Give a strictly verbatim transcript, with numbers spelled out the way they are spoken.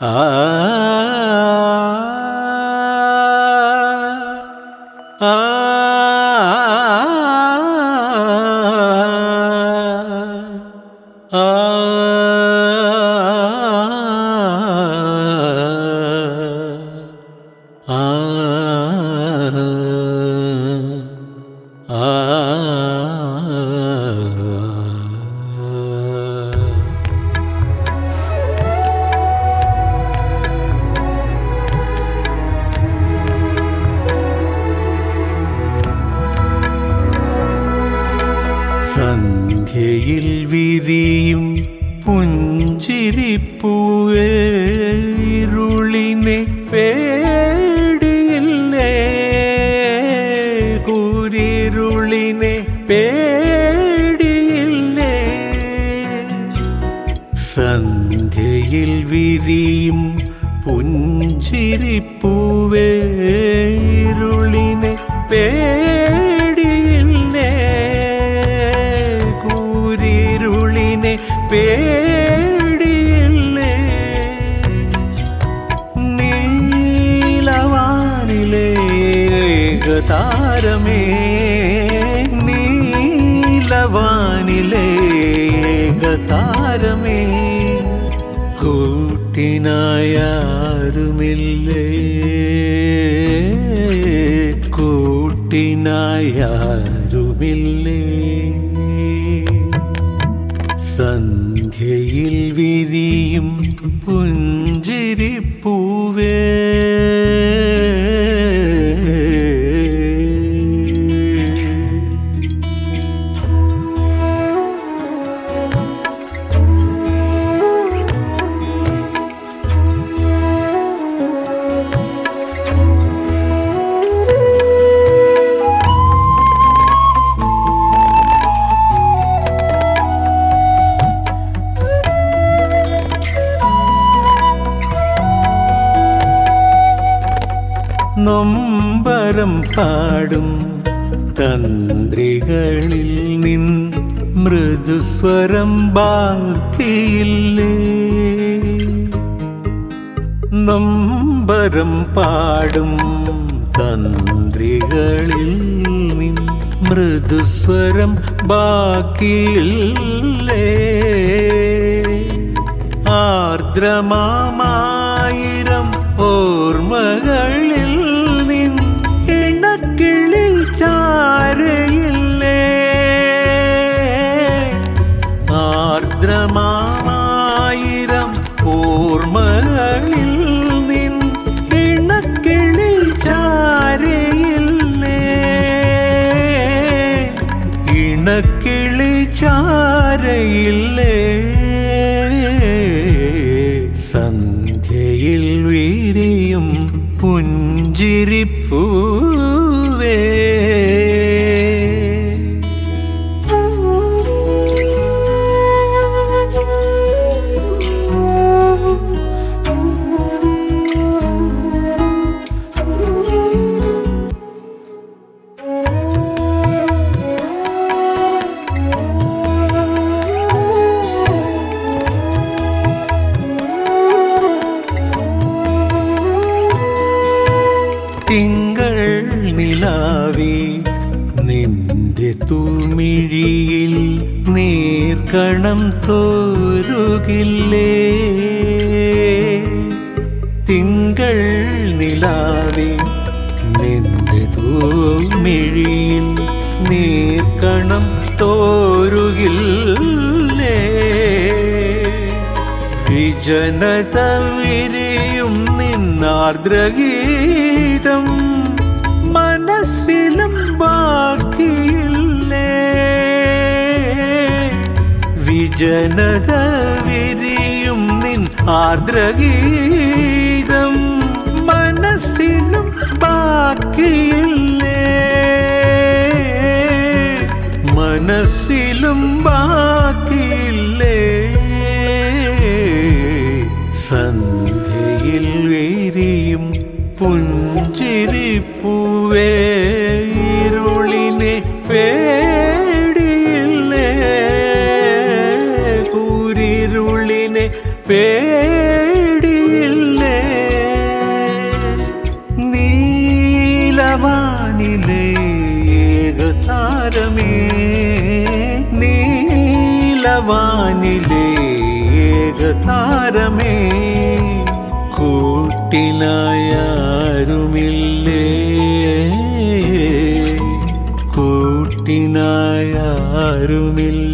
ആ ആ ആ സന്ധ്യയിൽ വിരിയും പുഞ്ചിരിപ്പൂവേ, ഇരുളിനെ പേടിയില്ലേ, കൂരിരുളിനെ പേടിയില്ലേ. സന്ധ്യയിൽ വിരിയും പുഞ്ചിരിപ്പൂവേ, ഇരുളിനെ പേടിയില്ലേ, കൂരിരുളിനെ പേടിയില്ലേ. നീലവാനിലെ ഏകതാരമേ, നീലവാനിലെ ഏകതാരമേ, കൂട്ടിനായാരുമില്ലേ, കൂട്ടിനായാരുമില്ലേ. സന്ധ്യയിൽ വിരിയും പുഞ്ചിരിപ്പൂവേ, നൊമ്പരം പാടും തന്ത്രികളിൽ നിൻ മൃദുസ്വരം ബാക്കിയില്ലേ, നൊമ്പരം പാടും തന്ത്രികളിൽ നിൻ മൃദുസ്വരം ബാക്കിയില്ലേ. ആർദ്രമാമായിരം ഓർമ്മകളിൽ നിൻ ഇണക്കിളി ചാരയില്ലേ, ആർദ്രമാമായിരം ഓർമ്മകളിൽ നിൻ ഇണക്കിളി ചാരയില്ലേ, ഇണക്കിളി ചാരയില്ലേ. സന്ധ്യയിൽ വിരിയും പുഞ്ചിരിപ്പൂവേ, തിങ്കൾ നിലാവേ നിന്റെ തൂമിഴിയിൽ നീർക്കണം തോരുകില്ലേ, തിങ്കൾ നിലാവേ നിന്റെ തൂമിഴിയിൽ നീർക്കണം തോരുകില്ലേ. വിജനത വിരിയും നിന്നാർദ്രഗീതം മനസ്സിലും ബാക്കിയില്ലേ, വിജനത വിരിയും നിൻ ആർദ്രഗീതം മനസ്സിലും ബാക്കിയില്ലേ, മനസ്സിലും ബാക്കിയില്ലേ. സന്ധ്യയിൽ വിരിയും പുഞ്ചിരിപ്പൂവേ, ഇരുളിനെ പേടിയില്ലേ, കൂരിരുളിനെ പേടിയില്ലേ. താരമേ നീലവാനിലെ ഏകതാരമേ കൂട്ടിനായാരുമില്ലേ കൂട്ടിനായാരുമില്ലേ